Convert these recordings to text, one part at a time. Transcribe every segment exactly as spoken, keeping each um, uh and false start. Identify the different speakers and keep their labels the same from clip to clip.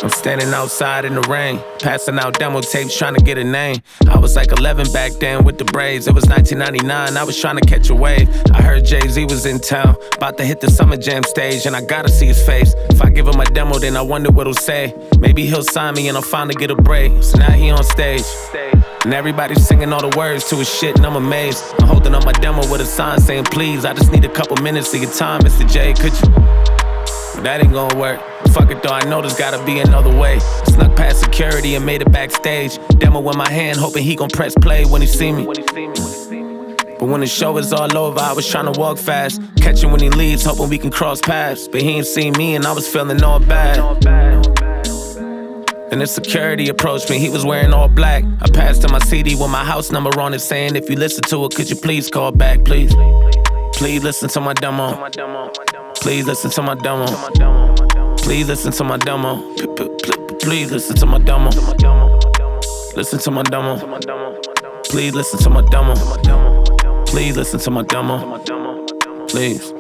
Speaker 1: I'm standing outside in the rain, passing out demo tapes, trying to get a name. I was like eleven back then with the braids. It was nineteen ninety-nine, I was trying to catch a wave. I heard Jay-Z was in town, about to hit the Summer Jam stage, and I gotta see his face. If I give him a demo, then I wonder what he'll say. Maybe he'll sign me and I'll finally get a break. So now he on stage, and everybody's singing all the words to his shit, and I'm amazed. I'm holding up my demo with a sign saying, please, I just need a couple minutes of your time, Mister J, could you? But that ain't gonna work. Fuck it though, I know there's gotta be another way. Snuck past security and made it backstage. Demo in my hand, hoping he gon' press play when he see me. But when the show is all over, I was tryna walk fast. Catch him when he leaves, hoping we can cross paths. But he ain't seen me and I was feeling all bad. And the security approached me, he was wearing all black. I passed him my C D with my house number on it, saying if you listen to it, could you please call back, please? Please listen to my demo. Please listen to my demo. Please listen to my demo. Please listen to my demo. Listen to my demo. Please listen to my demo. Please listen to my demo. Please.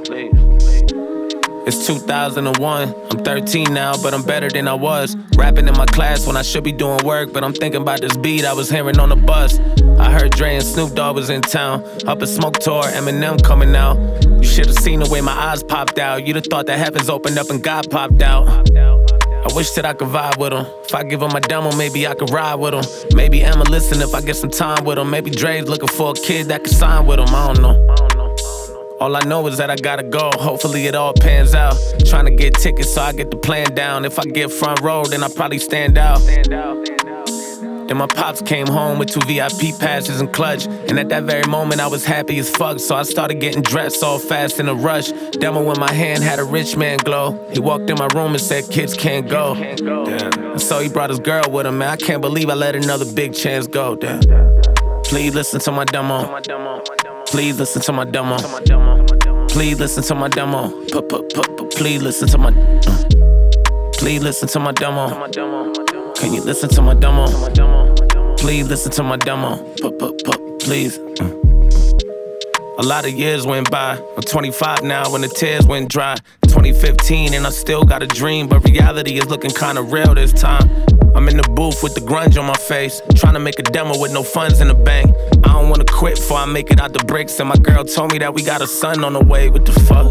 Speaker 1: It's two thousand one, I'm thirteen now, but I'm better than I was. Rapping in my class when I should be doing work, but I'm thinking about this beat I was hearing on the bus. I heard Dre and Snoop Dogg was in town. Up at Smoke Tour, Eminem coming out. You should've seen the way my eyes popped out. You'd have thought the heavens opened up and God popped out. I wish that I could vibe with him. If I give him a demo, maybe I could ride with him. Maybe Emma listen if I get some time with him. Maybe Dre's looking for a kid that could sign with him, I don't know. All I know is that I gotta go, hopefully it all pans out. Trying to get tickets so I get the plan down. If I get front row, then I probably stand out. Then my pops came home with two V I P passes and clutch. And at that very moment I was happy as fuck. So I started getting dressed all fast in a rush. Demo in my hand had a rich man glow. He walked in my room and said kids can't go. Damn. So he brought his girl with him, man. I can't believe I let another big chance go. Damn. Please listen to my demo. Please listen to my demo. Please listen to my demo. Please listen to my. Please listen to my demo. Can you listen to my demo? Please listen to my demo. Please. A lot of years went by. I'm twenty-five now when the tears went dry. twenty fifteen and I still got a dream, but reality is looking kinda real this time. I'm in the booth with the grunge on my face, trying to make a demo with no funds in the bank. I don't wanna quit before I make it out the bricks, and my girl told me that we got a son on the way. What the fuck?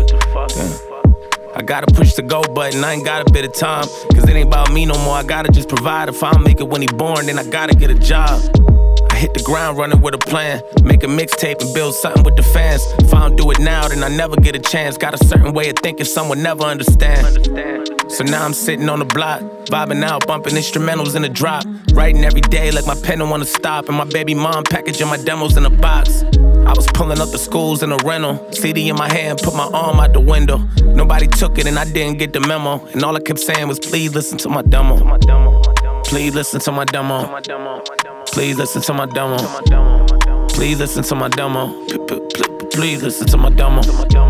Speaker 1: Yeah. I gotta push the go button, I ain't got a bit of time. Cause it ain't about me no more, I gotta just provide. If I don't make it when he born, then I gotta get a job. I hit the ground running with a plan, make a mixtape and build something with the fans. If I don't do it now, then I never get a chance. Got a certain way of thinking someone never understand. So now I'm sitting on the block, vibing out, bumping instrumentals in the drop. Writing every day like my pen don't wanna stop. And my baby mom packaging my demos in a box. I was pulling up the schools in a rental, C D in my hand, put my arm out the window. Nobody took it and I didn't get the memo. And all I kept saying was please listen to my demo. Please listen to my demo. Please listen to my demo. Please listen to my demo. Please listen to my demo.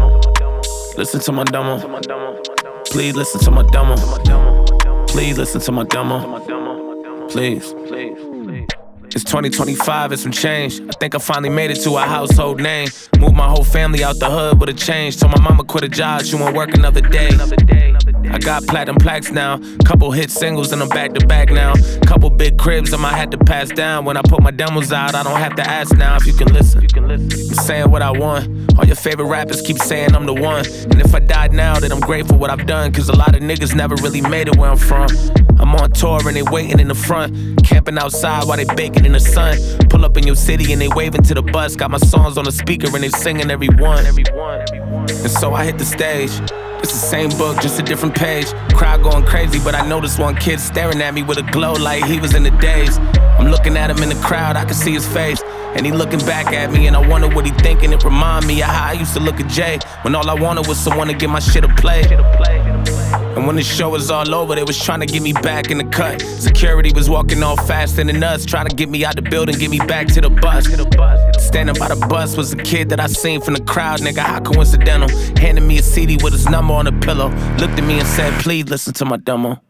Speaker 1: Listen to my demo. Please listen to my demo. Please listen to my demo. Please. It's twenty twenty-five and some change. I think I finally made it to a household name. Moved my whole family out the hood with a change. Told my mama quit a job, she won't work another day. I got platinum plaques now, couple hit singles and I'm back to back now. Couple big cribs I might have to pass down. When I put my demos out, I don't have to ask now if you can listen. I'm saying what I want. All your favorite rappers keep saying I'm the one. And if I died now, then I'm grateful what I've done. Cause a lot of niggas never really made it where I'm from. I'm on tour and they waiting in the front, camping outside while they baking in the sun. Pull up in your city and they waving to the bus. Got my songs on the speaker and they singing every one. And so I hit the stage. It's the same book, just a different page. Crowd going crazy, but I noticed one kid staring at me with a glow like he was in the days. I'm looking at him in the crowd, I can see his face. And he looking back at me and I wonder what he thinking. It remind me of how I used to look at Jay, when all I wanted was someone to get my shit a play. And when the show was all over, they was trying to get me back in the cut. Security was walking all faster than us, trying to get me out the building, get me back to the bus. Standing by the bus was a kid that I seen from the crowd, nigga, how coincidental. Handed me a C D with his number on the pillow, looked at me and said, please listen to my demo.